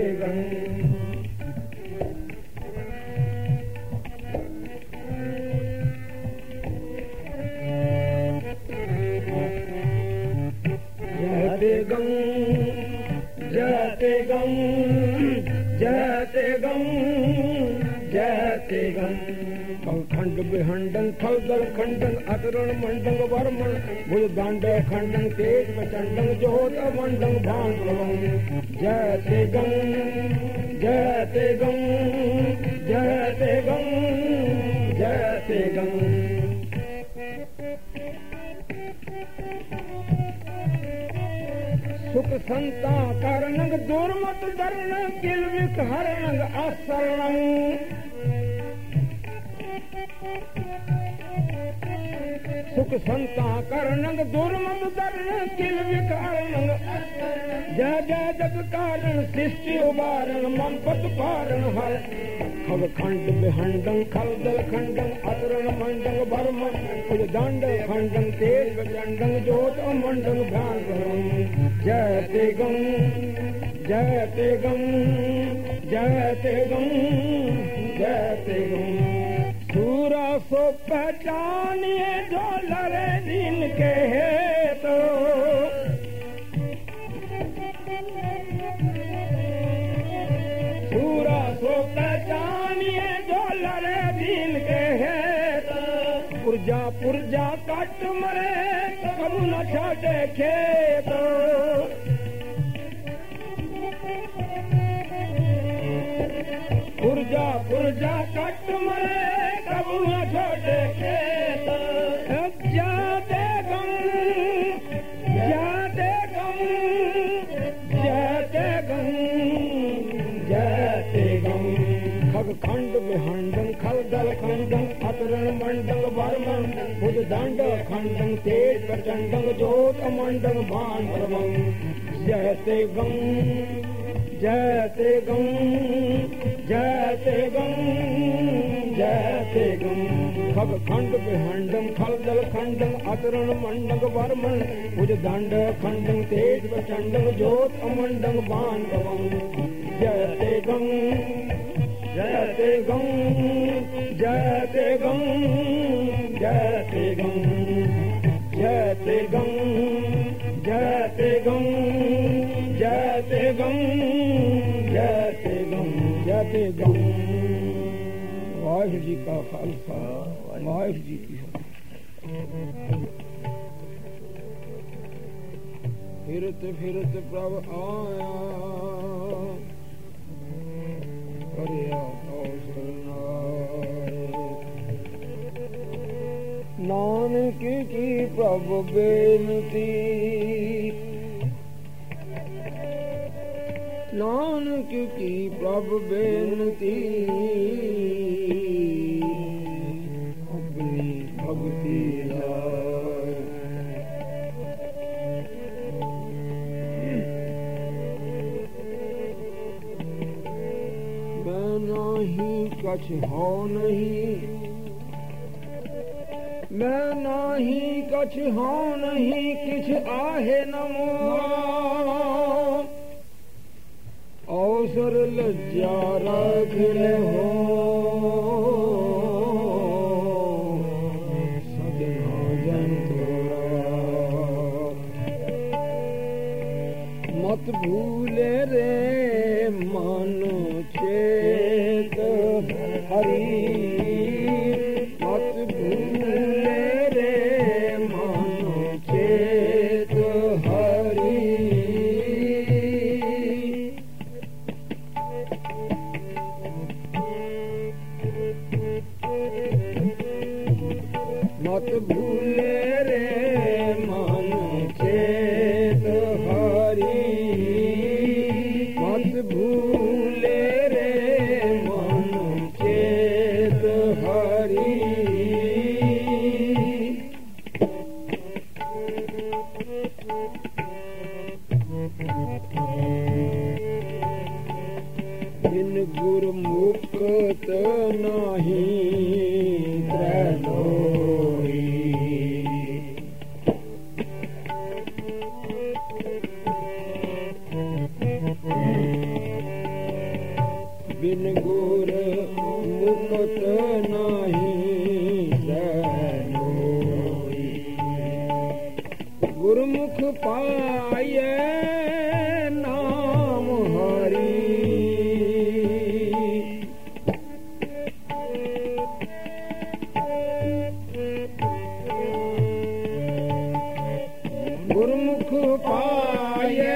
गम जयते गम जयते गम जयते गम जयते गम खंड बिहंडन थलदल खंडन अतरण मंडंग वर्मन भुज दांड खंडन तेज प्रचंडन जोत मंडंग भांडवं जयते गम जयते गम जयते गम जयते गम सुख संता कारणंग दुर्मत दर्ण किलविक हरणंग असरणं सुख संता कारणंग दुर्मत दर्ण किलविक हरणंग जय जय जग कारण सृष्टि उबारण मन पत पारण हर खग खंड बिहंडं खलदल खंडं अतरण मंडंग भरमन कुल दंड खंडं तेज प्रचंडं जोत मंडंग भ्रांतरं जयते गम जयते गम जयते गम जयते गम सूरा सो पहचानिए जो लड़े दिन के तो सूरा सो पहचानिए जो लड़े दिन के पुरजा पुरजा कट मरे कब न छाटे खेत पुरजा पुरजा कट मरे कब न छाटे खेत जाते गम जाते गम जाते गम जयते गम खग खंड बिहंडं खलदल खंडं अतरण मंडल वर्मन भुज दंड खंडं तेज प्रचंडं जोत मंडल भांडवं जयते गम जयते गम जयते गम जयते गम खग खंड बिहंडं खलदल खंडं अतरण मंडल वर्मन भुज दंड खंडं तेज प्रचंडं जोत मंडल भांडवं जयते गम जयते गम जयते गम जयते गम जयते गम जयते गम जयते गम जयते गम जयते गम वाहिगुरु जी का खालसा वाहिगुरु जी की फिरत फिरत प्रभ आया नानक की प्रभु बेनती नानक की प्रभु बेनती अपनी भक्ति लाए मैं नहीं कछ हो नहीं मैं नाही कछ हो नहीं किछ आहे न मोरा अवसर लज्जा रख ले हो सदना जंतोरा मत भूले रे मन चेत हरि मत भूले रे मन चेत हरि मत भूले रे मन चेत हरि बिन गुरमुक्त नहीं बिन गुर मुक्त नहीं सनोई। गुरमुख पाए नाम हरि गुरमुख पाए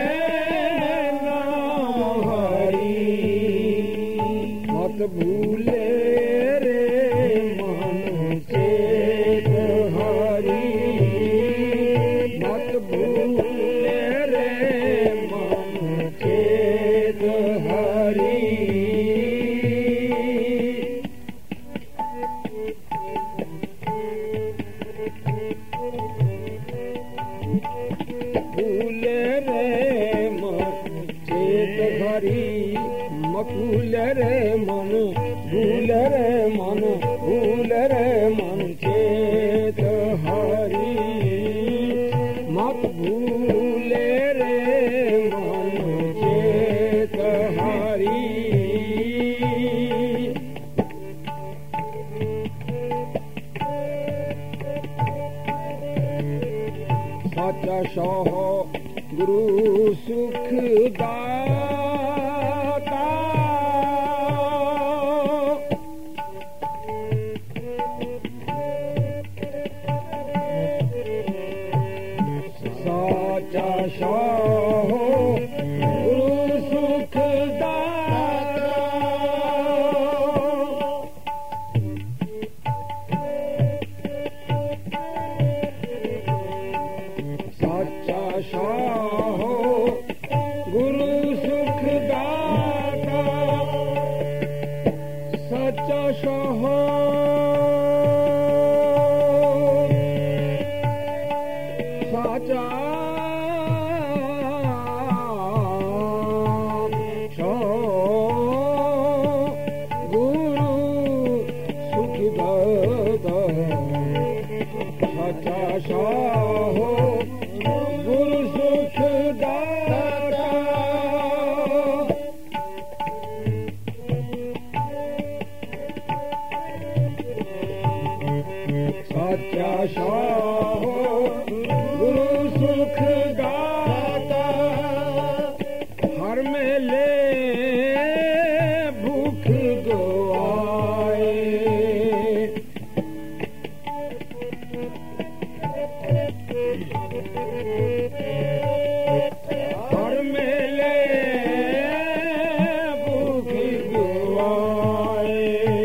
नाम हरि मत भूले रे मन चेत हरि मत भूले रे मन चेत हरि भूले रे मन चेत हरि मकुल रे मन भूल रे मन भूल रे मन चेत हरि मत भूले रे मन चेत हरि सचा सह गुरु सुख दाता सचा सह गुरु सुख दाता सच्चा साहो गुरु सुख दाता सच्चा साहो साचा गुरु सुख दाता सच्चा साहो गुरु सुख दाता सच्चा साहो गुरु सुख दाता हर मेले भूख गवाए हर मेले भूख गवाए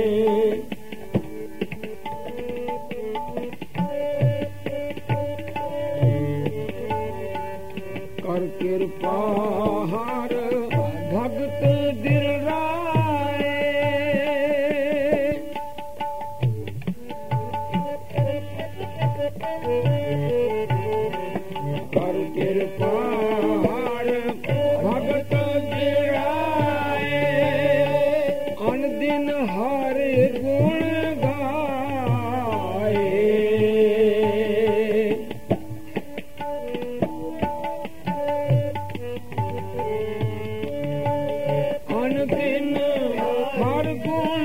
कर कृपा हर भक्त दिल राए कर कृपा हर भक्त गिराए अन दिन हर गुण गाए अन दिन हर गुण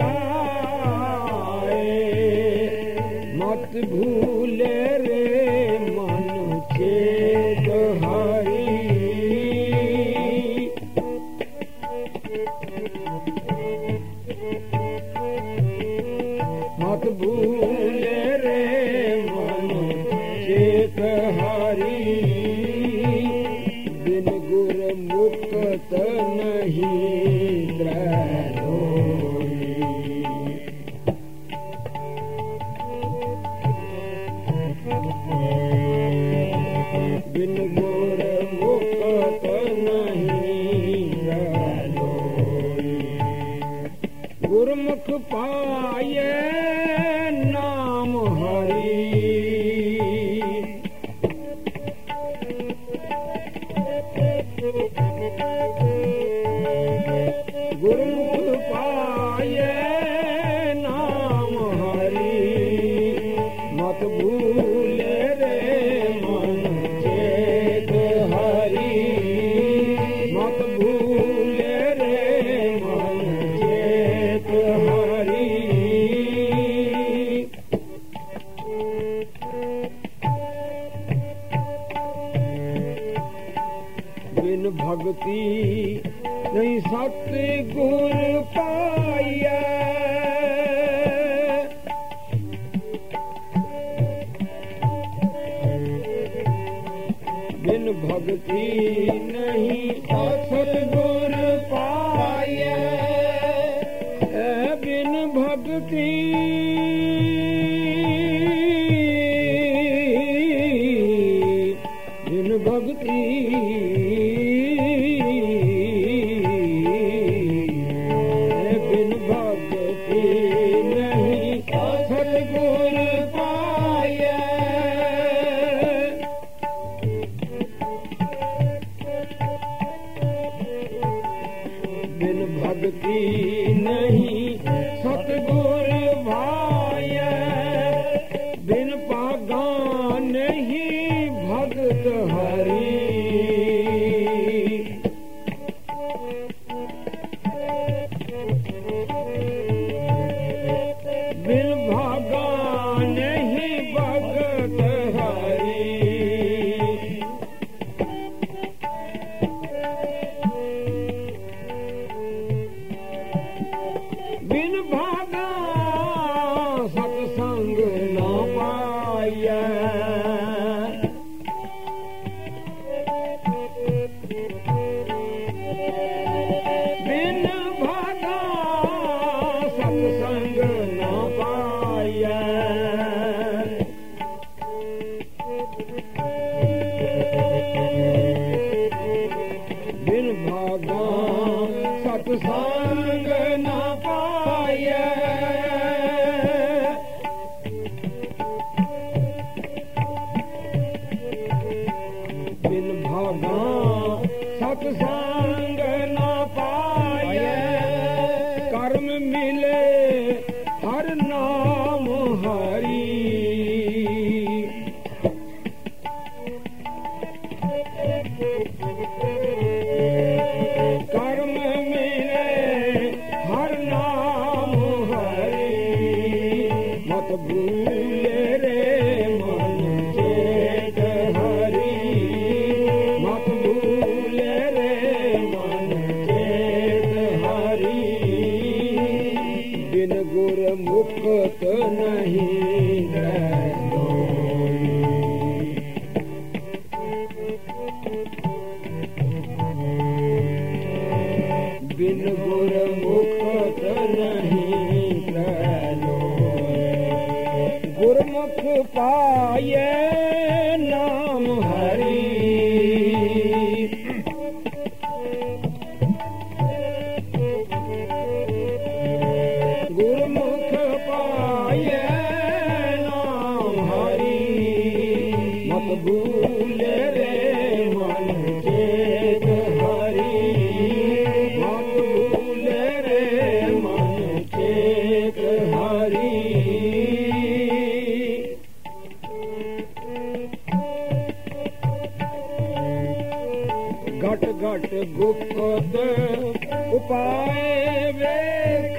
गाए मत भूले रे मन चेत हरि मत भूले रे मन चेत हरि बिन गुर मुक्त नहीं त्रैलोकी बिन गुर मुक्त नहीं त्रैलोकी गुरमुख पाए नाम हरि गुरमुख पाए नाम हरि मत भूले रे मन चेत हरि मत भूले रे मन नहीं सतगुर पाया। बिन भक्ति नहीं सतगुर पाया। बिन भक्ति भक्ति बिन भक्ति नहीं सतगुर पाया। बिन भक्ति नहीं सतगुर भाया। बिन पागा नहीं भगत हरि। बिन भागा नहीं भगत हरि। बिन भागा सत्संग न पाया। बिन भागा सत्संग न पाया। बिन भागा सत्संग न पाया। बिन भागा सत्संग न पाया। कर्म मिले हर नाम हरि। कर्म मिले हर नाम हरि। मत भूले रे मन चेत हरि। मत भूले रे मन चेत हरि। बिन गुर मुक्त नहीं रहोई। बिन गुर मुक्त नहीं रहोई। गुरमुख पाए नाम हरि। गुरमुख पाए नाम हरि। मत भूले रे मन चेत हरि। मत भूले रे मन चेत हरि। घट घट गुप्त उपाय वेख।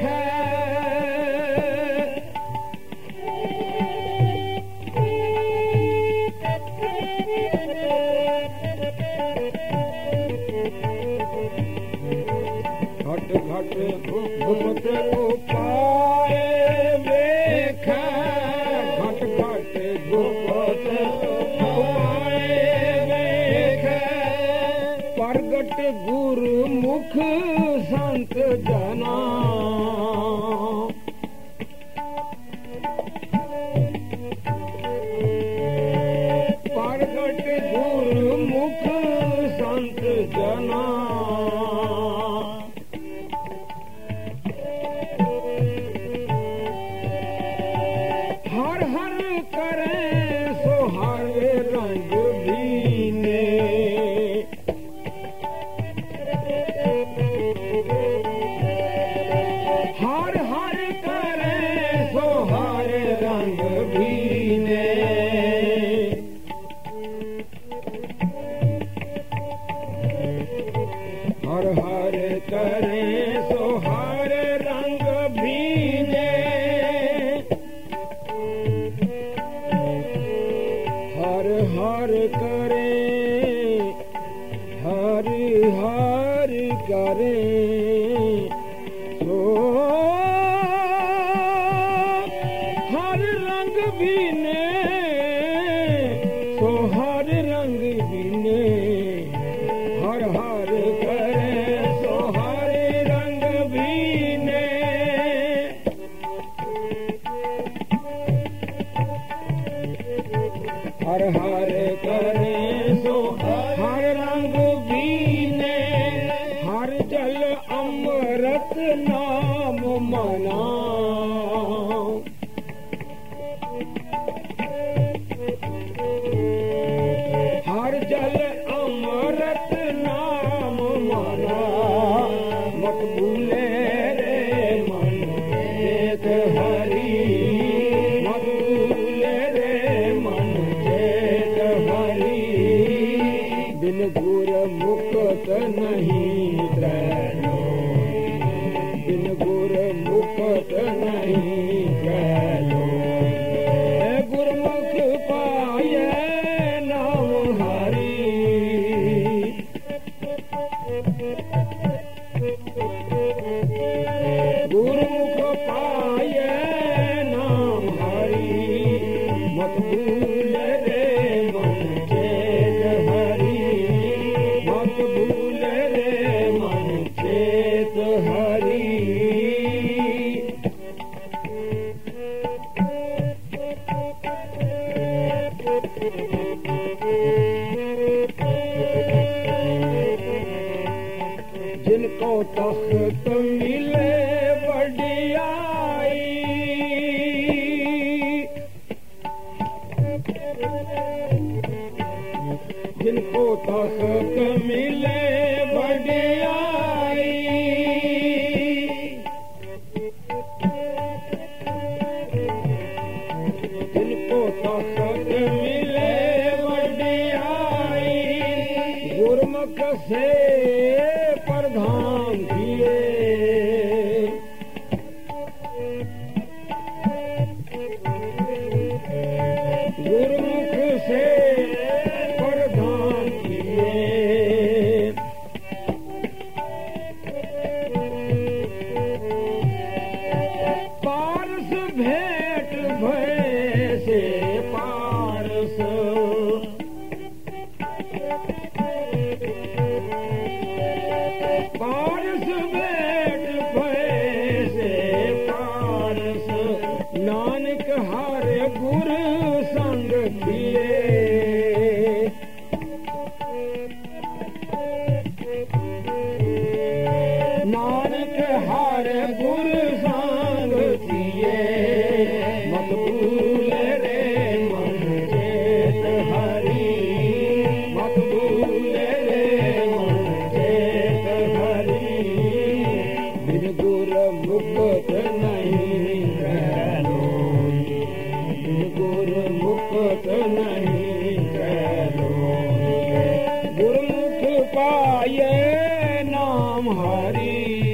घट घट गुप्त उपाय वेख। घट घट गुप्त उपाय वेख। प्रगट गुरु मुख संत जना। प्रगट गुरु मुख संत जना। हर हर करे सो हर रंग भीने। हर हर करे सो हर रंग भीने। हर हर करे सो हर रंग भीने। हर हर करे हर हर का करें सो हर रंग बीने सो हर रंग बीने हर हर करें सो हर रंग बीने हर हर करें सो हर रंग बीने हर जल अमृत नाम मना हर जल अमृत नाम मना मत भूले रे मन चेत हरि मत भूले रे मन चेत हरि बिन गुर मुक्त नहीं त्रैलो बिन गुर मुक्त नहीं त्रैलो गुरमुख पाए नाम हरि गुरमुख पाए नाम हरि मत भूल रे मन चेत हरि मत भूल रे मन चेत हरि जिनको तख्त मिले बढ़ियाई जिनको तख्त मिले बढ़ियाई जिनको तख्त मिले बढ़ियाई गुरमुख से प्रधान किए गुरमुख से प्रधान किए पारस भेंट भय से पारस पारस भेंट भय से पारस नानक हर गुर संग किए नानक हर गुर संग किए मत भूल रे मन चेत हरि मत भूल रे मन चेत हरि बिन गुर मुक्त नहीं त्रैलो बिन गुर मुक्त नहीं त्रैलो गुरमुख पाए नाम हरि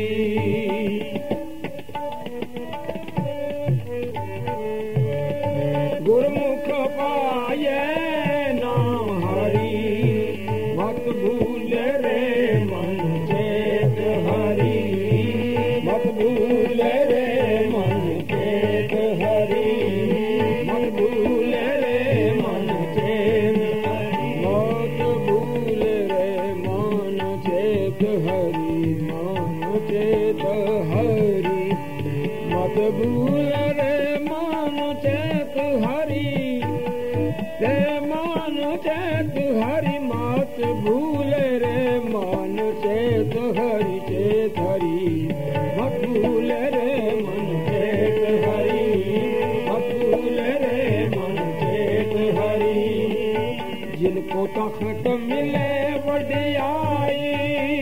गुरमुख पाए नाम हरि मत भूल रे मन चेत हरि मत भूल रे मन चेत हरि मत भूल रे मन चेत मत भूल रे मन चेत हरि मन चेत हरि मत भूल रे मन चेत हरि रे मन चेत हरि मत भूल रे मन चेत हरि मत भूल रे मन चेत हरि मत भूल रे मन चेत हरि जिनको तख्त मिले बढ़ियाई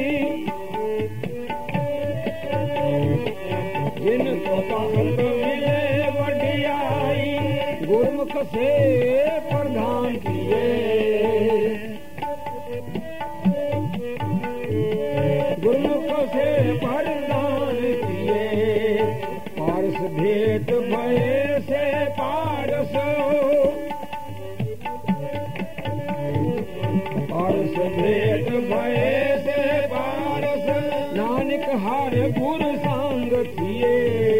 जिनको तख्त मिले बढ़ियाई गुरमुख से प्रधान किए गुरमुख से प्रधान किए पारस भेंट भय से पारस पारस भेंट भय से पारस नानक हर गुर संग थिए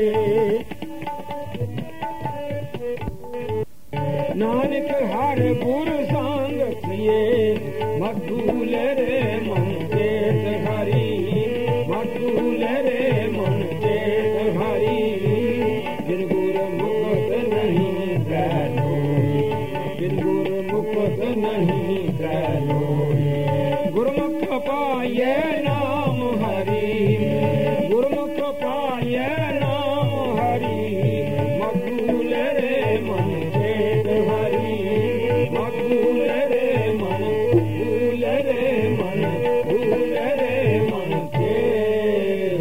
नानक हर गुर संग थिए मधुल रे मन चेत हरि मधुल रे मन चेत हरि बिन गुर मुक्त नहीं त्रैलोकी बिन गुर मुक्त नहीं त्रैलोकी गुरमुख पाये नाम हरि गुरमुख पाये नाम हरि मधुल रे मन चेत हरि मधुल रे मन भूल रे मन भूल रे मन चेत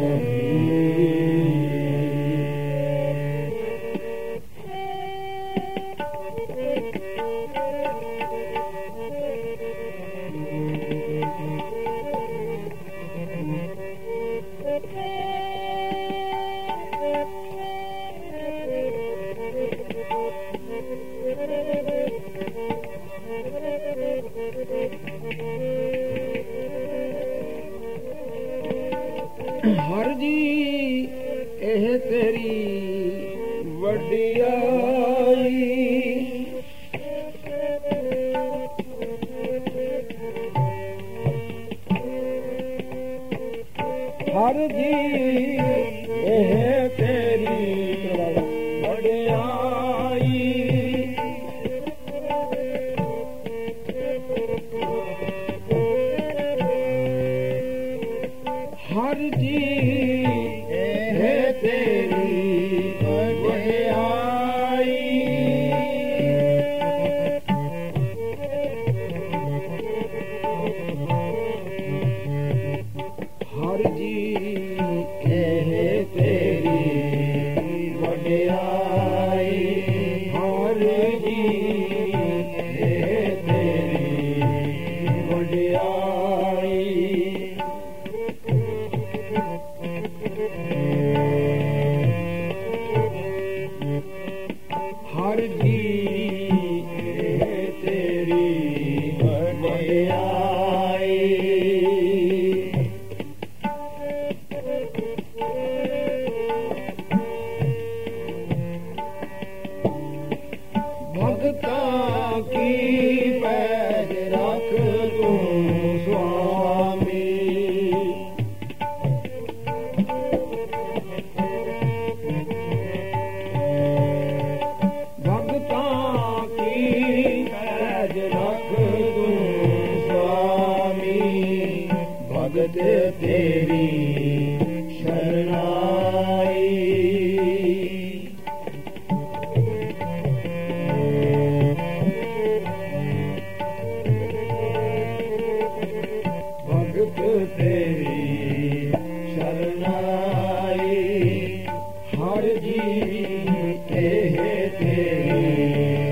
हर जी एह तेरी वडियाई हर जी एह तेरी वडियाई हर जी है तेरी वडियाई हर जी है तेरी वडियाई हर जी है तेरी वडियाई हर जी है तेरी वडियाई भक्ता की पैज रख तू स्वामी भगत तेरी शरणाई भगत तेरी शरणाई हर जी एह तेरी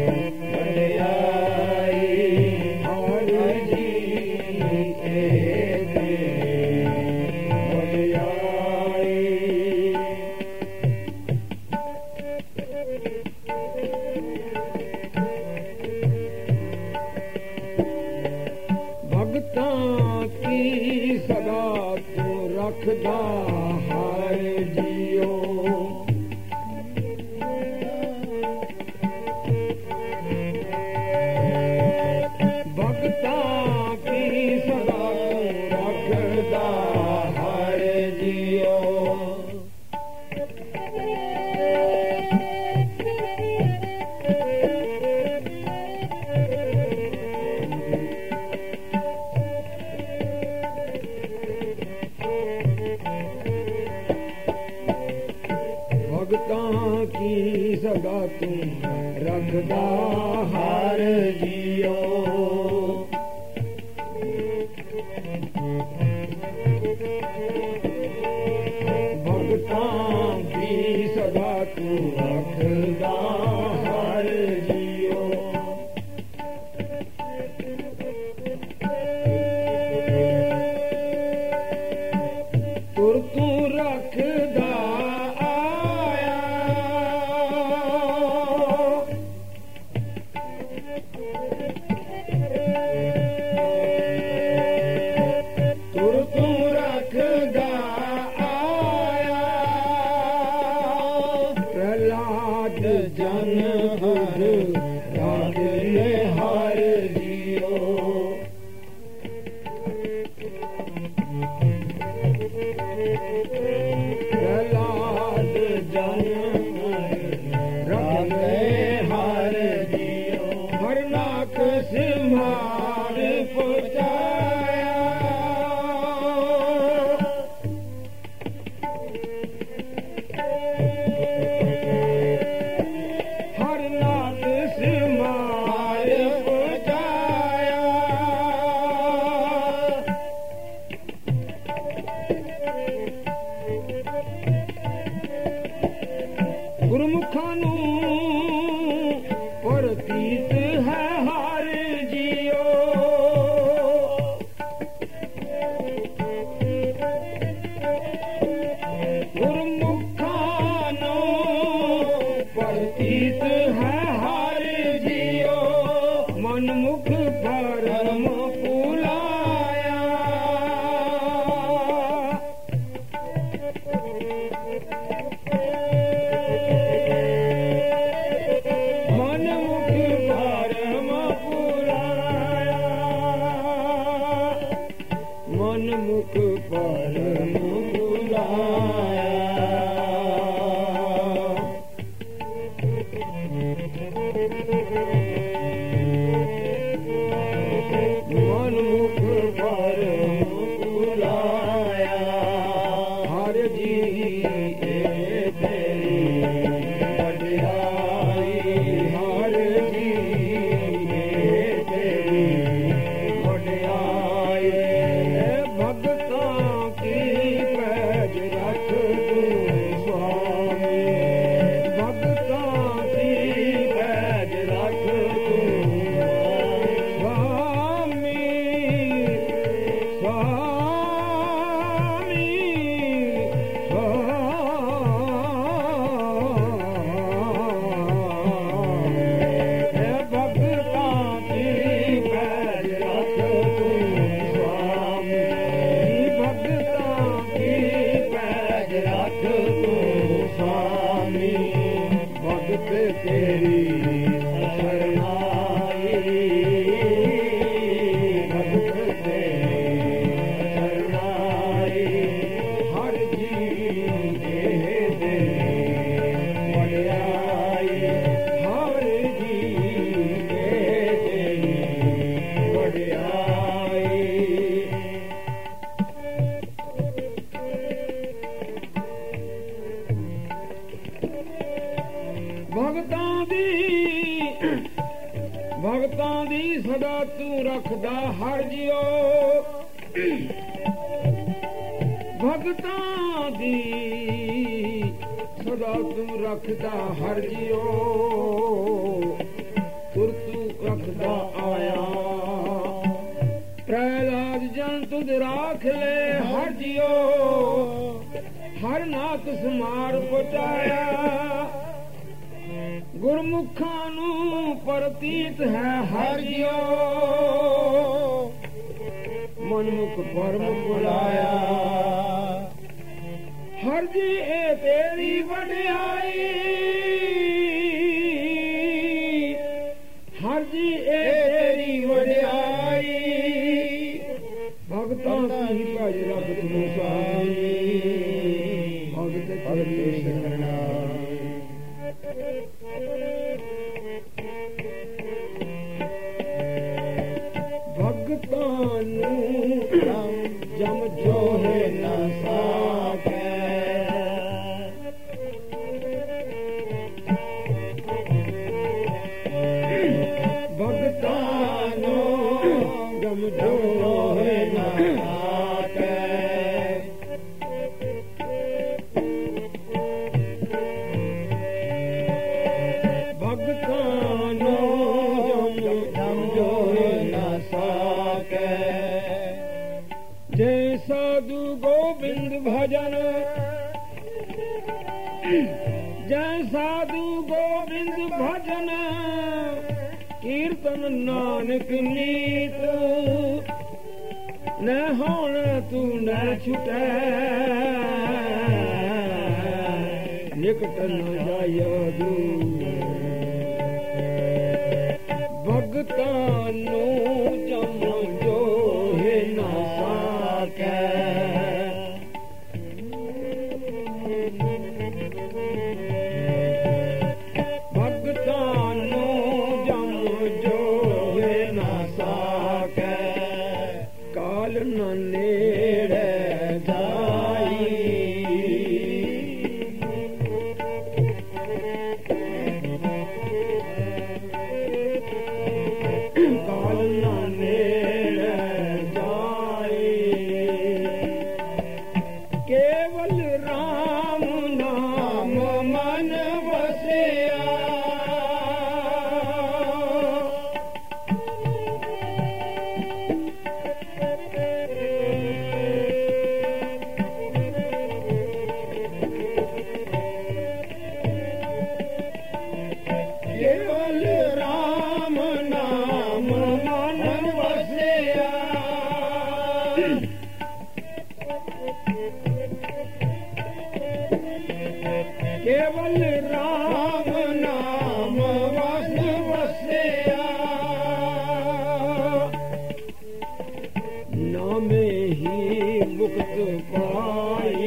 वडियाई हर जी एह भगतां की सदा तू रखदा हर जियो भगतां की सदा तू रखदा हर जियो भगतां की सदा तू रखदा हर जियो भगतां की सदा तू रखदा हर जियो तुर तू रखदा तुर तू रखदा ਪ੍ਰਹਲਾਦ ਜਨਮ ਰਖੇ ਹਰ ਜੀਓ ਹਰ ਨਾਕ ਸਿਮਹਾਰ ਪੁਜਾਇਆ ਹਰ ਨਾਕ ਸਿਮਹਾਰ ਪੁਜਾਇਆ ਗੁਰਮੁਖਾਂ ਨੂੰ ਪ੍ਰਤੀਤ ਹੈ ਹਰ ਜੀਓ ਗੁਰਮੁਖਾਂ ਨੂੰ ਪ੍ਰਤੀਤ ਹੈ ਹਰ ਜੀਓ ਮਨਮੁਖ ਪਰਮ ਭੁਲਾਇਆ ਮਨਮੁਖ ਪਰਮ ਭੁਲਾਇਆ ਮਨਮੁਖ ਪਰਮ ਭੁਲਾਇਆ ਮਨਮੁਖ ਪਰਮ ਭੁਲਾਇਆ ਹਰ ਜੀ ਇਹ ਤੇਰੀ ਵਡਿਆਈ ਹਰ ਜੀ ਇਹ ਤੇਰੀ ਵਡਿਆਈ ਭਗਤਾਂ ਕੀ ਪੈਜ ਰੱਖ ਤੂੰ ਸੁਆਮੀ ਭਗਤਾਂ ਕੀ ਪੈਜ ਰੱਖ ਤੂੰ ਸੁਆਮੀ ਭਗਤਾਂ ਕੀ ਪੈਜ ਰੱਖ ਤੂੰ ਸੁਆਮੀ ਭਗਤਾਂ ਕੀ ਪੈਜ ਰੱਖ ਤੂੰ ਸੁਆਮੀ ਭਗਤ ਤੇਰੀ ਸ਼ਰਨਾਈ ਭਗਤ ਤੇਰੀ ਸ਼ਰਨਾਈ ਹਰ ਜੀ ਇਹ ਤੇਰੀ ਵਡਿਆਈ ਹਰ ਜੀ ਇਹ ਤੇਰੀ ਵਡਿਆਈ ਭਗਤਾਂ ਦੀ ਸਦਾ ਤੂੰ ਰੱਖਦਾ ਹਰ ਜਿਉ ਭਗਤਾਂ ਦੀ ਸਦਾ ਤੂੰ ਰੱਖਦਾ ਹਰ ਜਿਉ ਤੁਰ ਤੂੰ ਰੱਖਦਾ ਆਇਆ ਪ੍ਰਹਲਾਦ ਜਨ ਤੁਧ ਰਾਖ ਲੈ ਹਰ ਜਿਉ ਹਰ ਨਾਕ ਸਮਾਰ ਪਹੁੰਚਾਇਆ ਗੁਰਮੁਖਾਂ ਨੂੰ ਪ੍ਰਤੀਤ ਹੈ ਹਰ ਜਿਉ ਮਨਮੁਖ ਪਰਮ ਬੁਲਾਇਆ ਹਰ ਜੀ ਇਹ ਤੇਰੀ ਵਡਿਆਈ ਹਰ ਜੀ ਇਹ ਤੇਰੀ ਵਡਿਆਈ ਭਗਤਾਂ ਦੀ ਭਜ ਰੱਖ ਤੂੰ ਸੁਆਮੀ ਭਗਤ ਤੇਰੀ ਸ਼ਰਨਾਈ ਭਗਤਾਂ ਨੂੰ ਜਮ ਜੋਹੇ ਨਾ ਸਾਕੇ ਭਗਤਾਂ ਨੂੰ ਜਮ ਜੋਹੇ ਨਾ ਸਾਕੇ ਭਗਤਾਂ ਨੂੰ ਜਮ ਜੋਹੇ ਨਾ ਸਾਕੇ ਜੈ ਸਾਧੂ ਗੋਬਿੰਦ ਭਜਨ ਜੈ ਸਾਧੂ ਗੋਬਿੰਦ ਭਜਨ ਕੀਰਤਨ ਨਾਨਕ ਨੀਤ ਨ ਹੁਣ ਤੂੰ ਨ ਛੁਟੈ ਨਿਕਟ ਨ ਜਾਇ ਦੂਰ ਭਗਤਾਂ ਨੂੰ ਜਮ ਜੋਹੇ ਨਾ ਸਾਕੈ राम नाम मन बसिया केवल राम नाम मन बसिया केवल राम नाम वस बसिया नामे ही मुक्त पाई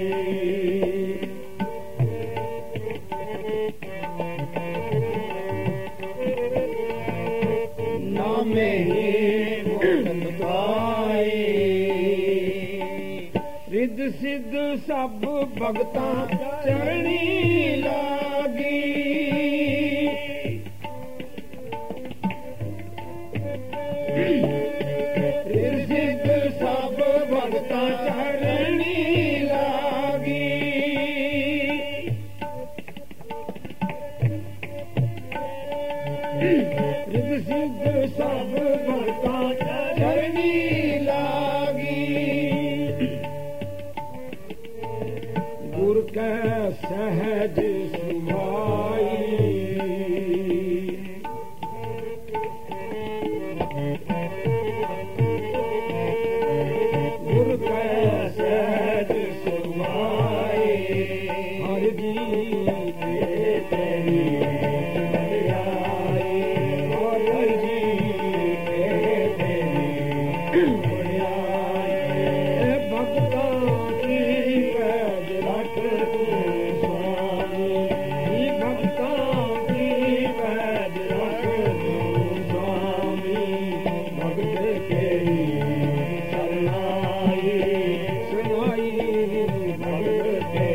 नामे ही मुक्त पाई रिद सिद्ध सब भगता चरणी लागी रिद सिद्ध सब भगता चरणी लागी रिद सिद्ध सब भगता चरणी लागी गुर का सहज सुभाई गुर का सहज सुभाई हर जी के तेरी बड़ाई हर जी के तेरी बड़ाई भक्तों की पैज रख स्वामी भक्तों की पैज रख स्वामी भक्त के शरणाई सुनाई भक्त के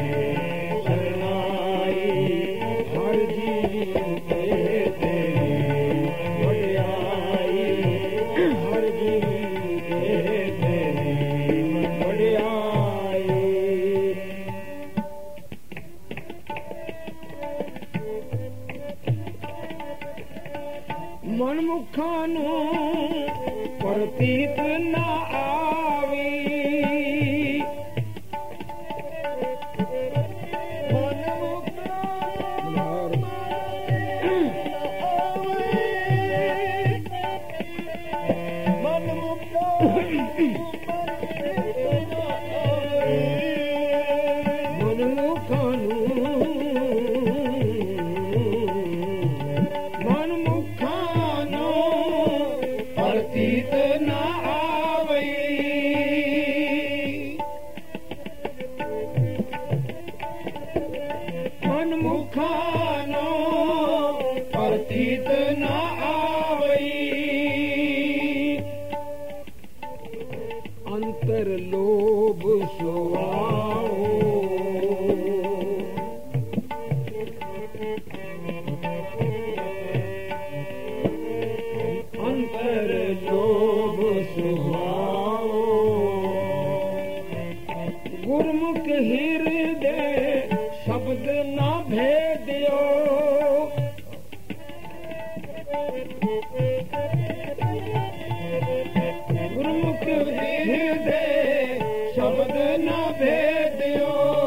शरणाई हर जी के तेरी बड़ाई हर जी के तेरी बड़ाई मनमुखा ਨੂੰ ਪ੍ਰਤੀਤ ਨਾ ਆਵੀ ਮਨਮੁਖਾਂ ਨੂੰ ਪ੍ਰਤੀਤ ਨਾ ਆਵੀ ਮਨਮੁਖਾਂ ਨੂੰ ਪ੍ਰਤੀਤ ਨਾ ਆਵੀ ਅੰਤਰ ਲੋਭ ਸੁਆਓ अंतर लोभ सुभाओ गुरमुख हृदय शब्द ना भेदियो गुरमुख हृदय शब्द ना भेदियो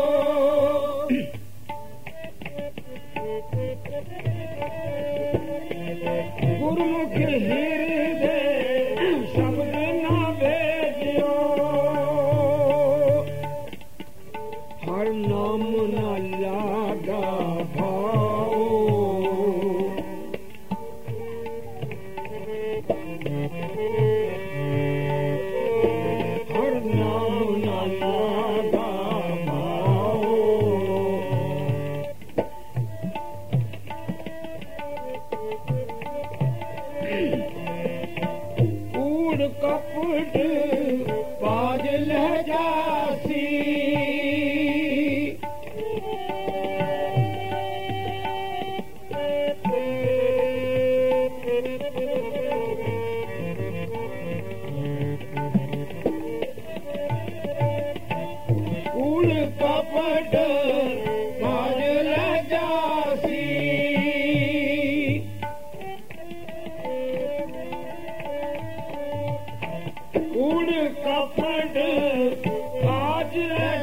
गुरमुख हृदय शब्द ना भेदियो हर नाम ना लागा भाओ हर नाम ना लागा भाओ कूड़ कपट बाज लह जासी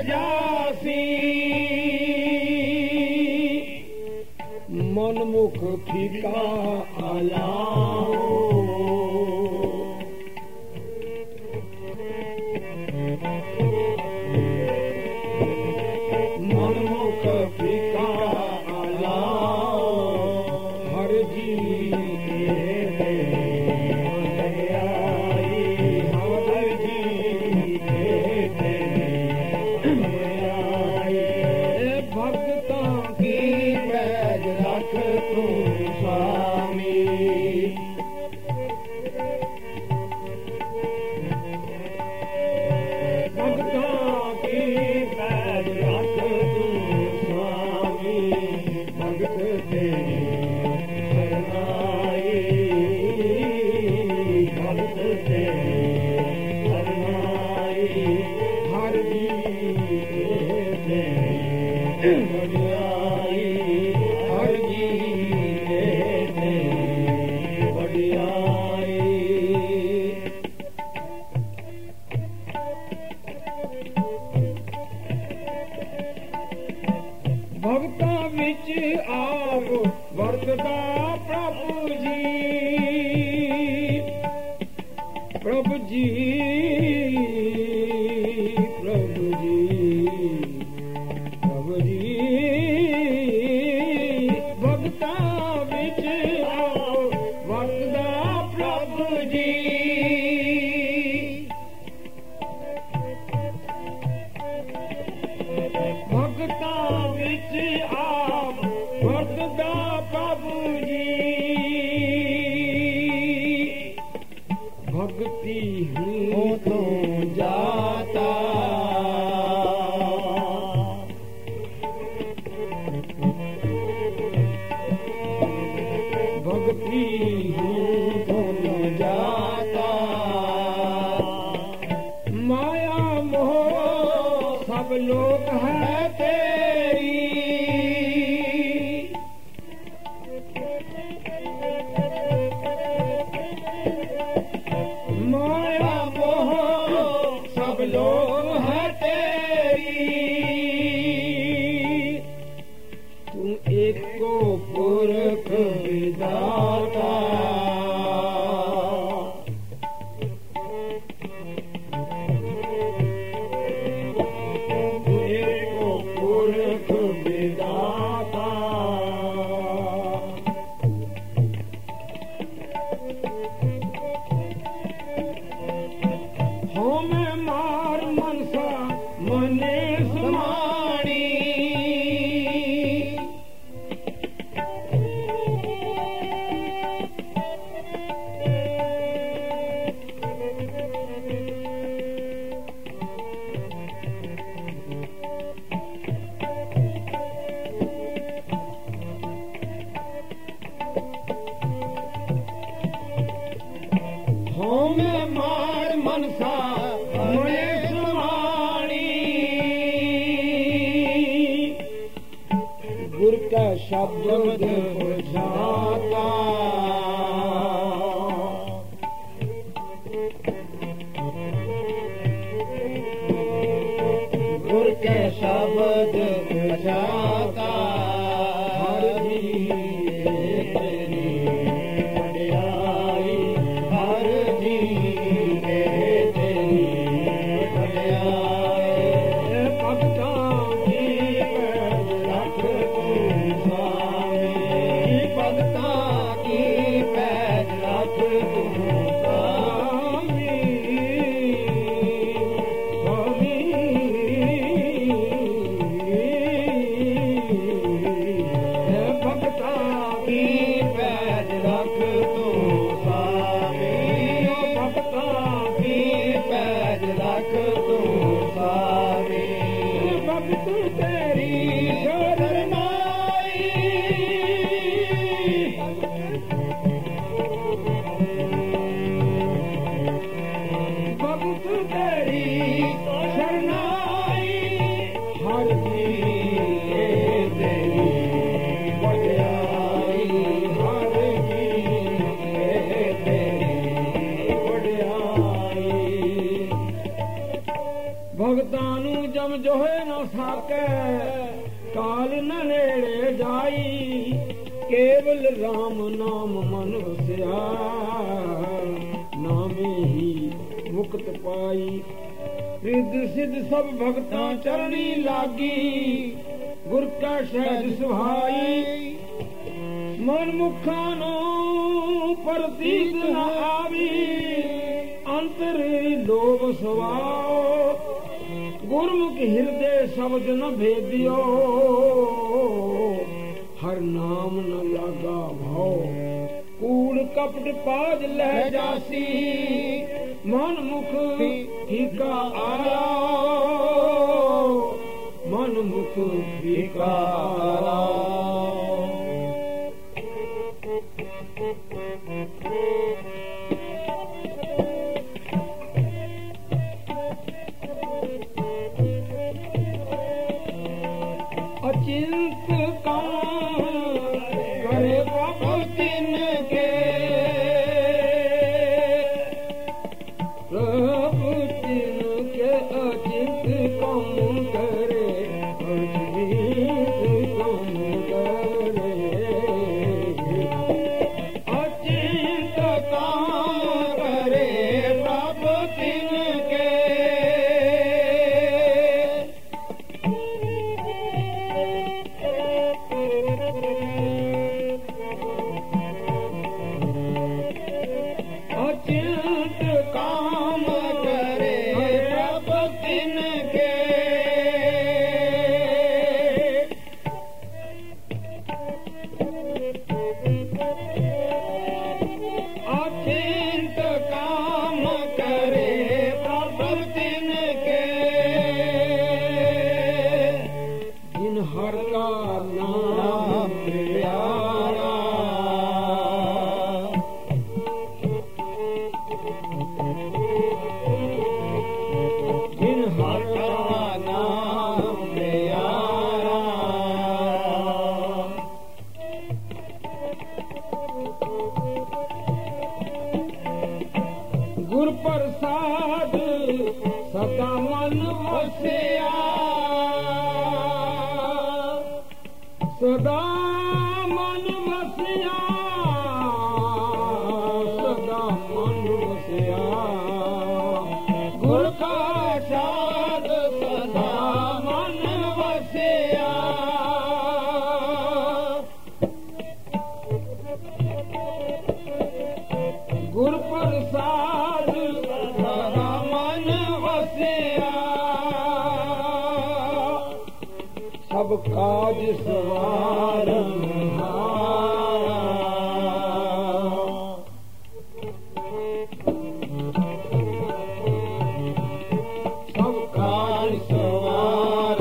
जासी मनमुख फीका आलाओ मनमुख फीका आलाओ हर जी भगता विच आप वर्तदा प्रभु जी प्रभु जी प्रभु जी प्रभु जी भगता विच आप वर्तदा प्रभु जी भगता विच आप वर्तदा प्रभु जी भक्ति हूँ तो जाता भक्ति हूँ तो जाता माया मोह सब लोग है तेरी माया मोह सब लोग है तेरी तू एक को पुरख विधाता मार मनसा मने सुहानी गुर का शब्द बुझाता गुर के शब्द बुझाता हर जी तेरी बढ़ियाई हर जी तेरी बढ़ियाई भक्तों की पैज रख तू स्वामी भक्तों की पैज रख तू स्वामी स्वामी भक्तों की पैज रख तू स्वामी भक्तों की पैज रख तू स्वामी भक्त तेरी शरणाई भक्त तेरी शरणाई हर जी तेरी बढ़ियाई हर जी तेरी बढ़ियाई भगतां नूं जम नाम जो है न साके काल न नेड़े जाई केवल राम नाम मन वसिया नामे ही मुक्त पाई रिद्ध सिद्ध सब भक्तां चरणी लागी गुर का शहद सुहाई मन मुखानो प्रतीत न आवी अंतर लोभ सवाओ गुरमुख हृदय शब्द न भेदियो हर नाम न लागा भाव कूड़ कपट पाज लह जासी मन मुख फीका आया मन मुख फीका आया अचिंत काम करे प्रभु तिनके प्रभु तिनके अचिंत काम करे अचिंत काम करे अचिंत काम करे प्रभु तिनके अचिंत काम करे प्रभु तिनके अचिंत काम करे प्रभु तिनके जिन हर का नाम प्यारा जिन हर का नाम प्यारा गुर प्रसाद सदा मन वसिया सदा मन वसिया सदा मन वसिया गुर का साध सदा मन वसिया गुर प्रसाद सदा मन वसिया सब काज सवार सब काज सवार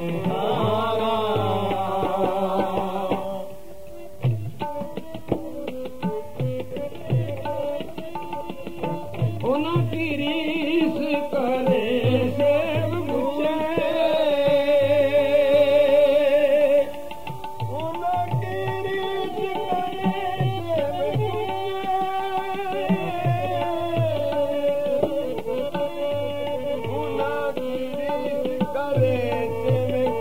उनकी रीस करे सेव मुझे उनकी रीस करे सेव मुझे उनकी रीस करे सेव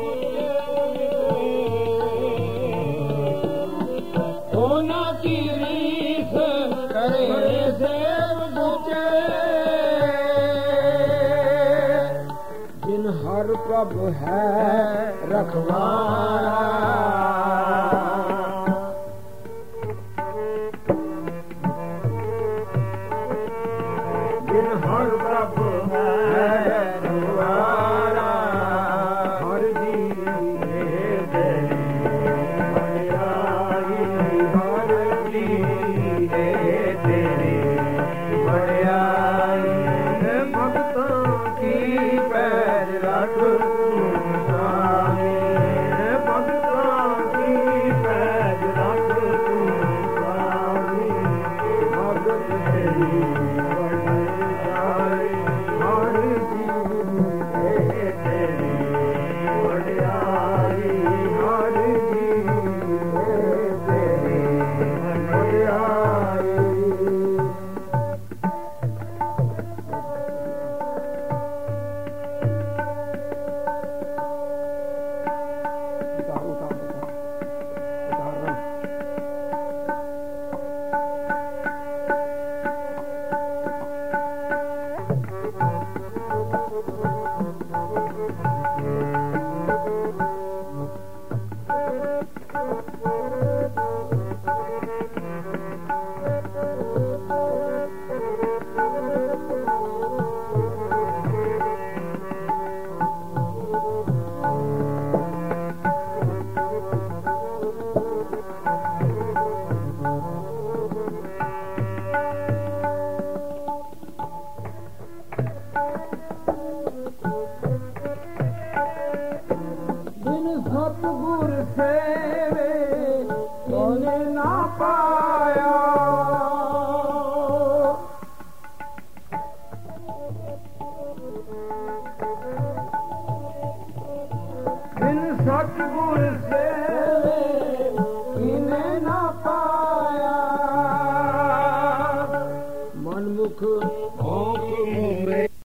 मुझे उनकी रीस करे सेव मुझे जिन हर प्रभु है रखवारा जिन हर प्रभु है रखवारा हर जी दे बड़ाई हर जी दे बड़ाई भक्तों की पैर रख स्वामी भक्तों की सतगुर सेवे सोने ना पाया बिन सतगुर